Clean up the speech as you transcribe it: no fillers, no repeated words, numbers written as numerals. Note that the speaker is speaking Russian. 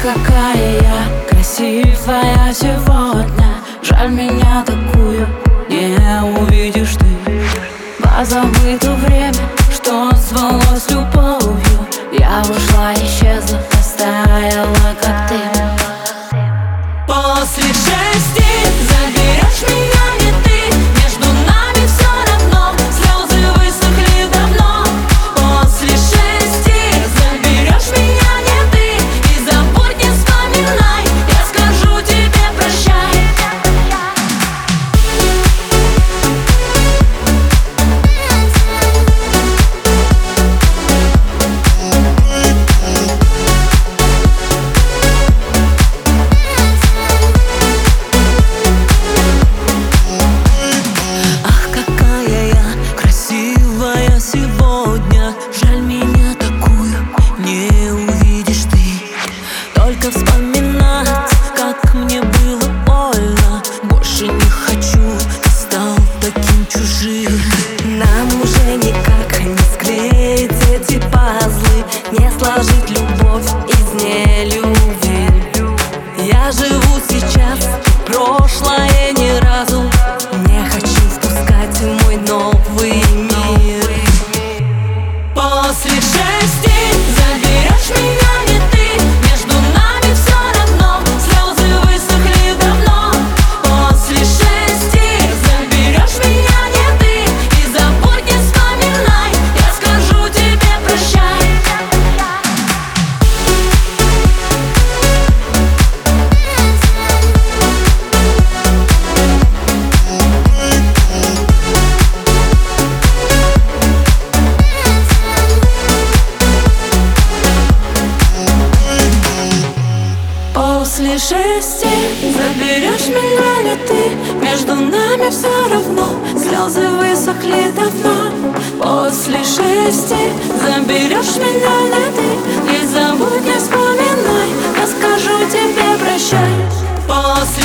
какая я красивая сегодня. Жаль, меня такую не увидишь ты. Позабыто время, что звалось любовью. Я ушла, исчезла, растаяла, как ты. После 6 заберешь меня не ты. Между нами все равно, слезы высохли давно. После 6 заберешь меня не ты. И забудь, не вспоминай, я скажу тебе прощай. Сегодня жаль, меня такую не увидишь ты. Только вспоминать, как мне было больно. Больше не хочу, ты стал таким чужим. Нам уже никак не склеить эти пазлы, не сложить любовь из нелюбви. Я живу сейчас, прошлое ни разу не хочу впускать в мой новый мир. После 6 заберешь меня не ты. Между нами все равно, слезы высохли давно. После 6 заберешь меня не ты. И забудь, не вспоминай, я скажу тебе прощай. После 6 заберешь меня не ты. Между нами все равно, слезы высохли давно. После 6 заберешь меня не ты. И забудь, не вспоминай, я скажу тебе прощай. После